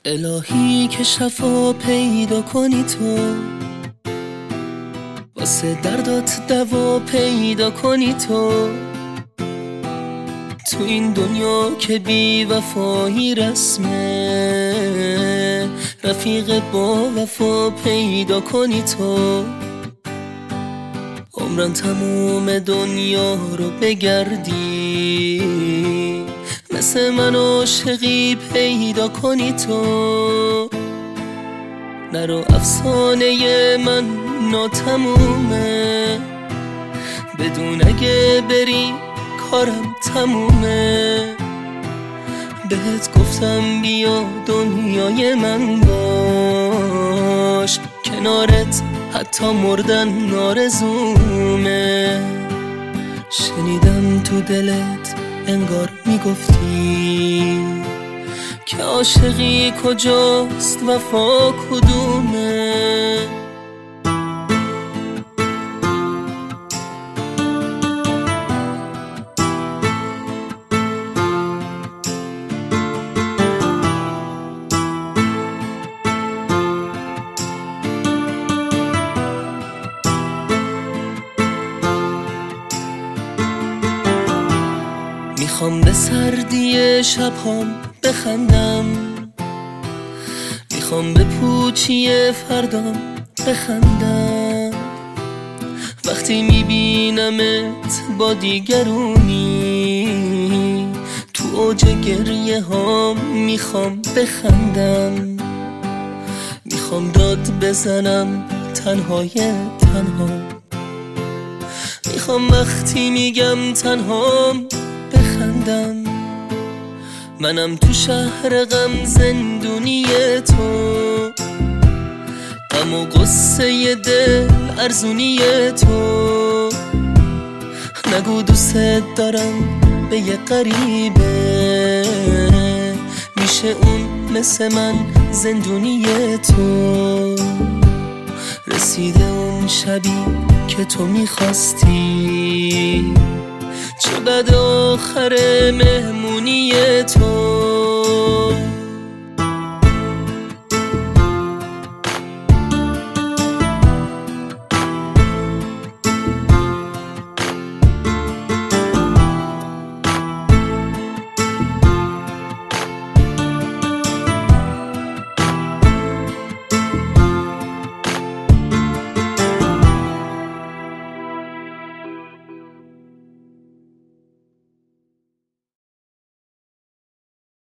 الهی که شفا پیدا کنی تو، واسه دردات دوا پیدا کنی تو این دنیا که بی وفایی رسمه، رفیق با وفا پیدا کنی تو عمرن تموم دنیا رو بگردی، مثل من عاشقی پیدا کنی تو نرو افسانه من ناتمومه، بدون اگه بری کارم تمومه، بهت گفتم بیا دنیای من باش، کنارت حتی مردن آرزومه. شنیدم تو دلت انگار میگفتی که عاشقی کجاست وفا کدومه. میخوام به سردی شبهام بخندم، میخوام به پوچی فردام بخندم، وقتی میبینمت با دیگرونی تو اوج گریه هام میخوام بخندم، میخوام داد بزنم تنهای تنها، میخوام وقتی میگم تنهام بخندم، منم تو شهر غم زندونی تو، غم و غصه دل ارزونی تو، نگو دوست دارم به یه غریبه، میشه اون مثل من زندونی تو، رسیده اون شبی که تو میخواستی، چه بد آخر مهمونی تو.